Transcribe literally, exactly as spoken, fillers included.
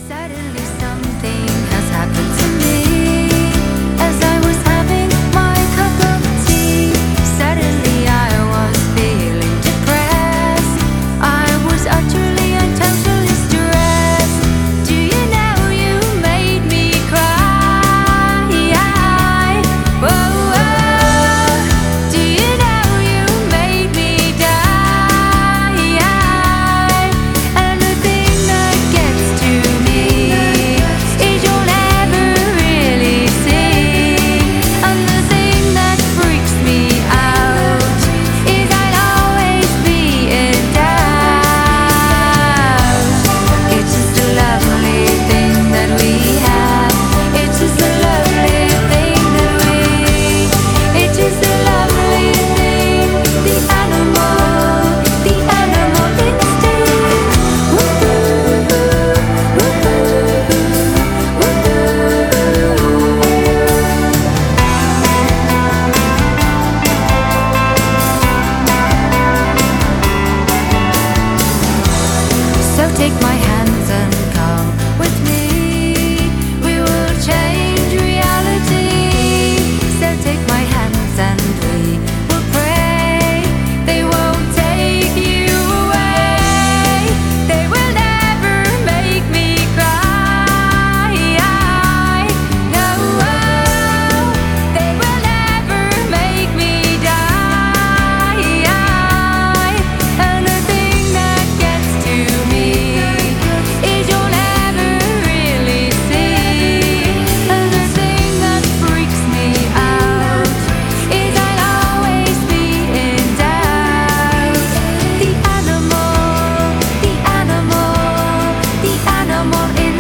Suddenly something has happened to me as I was having my cup of tea. Suddenly I was feeling depressed. I was utterly and totally stressed. Do you know you made me cry? Whoa, whoa. Do you know you made me die? And the thing that gets to me is you'll never really see. And the thing that freaks me out is I'll always be in doubt. It's just a lovely thing that we have. It's just a lovely thing that we. It's just a lovely thing. The animal, the animal instinct. Woo-hoo, woo-hoo, So take my hands and come with me. We will change reality. So take my hands and we will pray. They won't take you away. They will never make me cry. No, they will never make me die. And the thing that gets to me is you'll never really see. And the thing that freaks me out is I'll always be in doubt. The animal, the animal, the animal in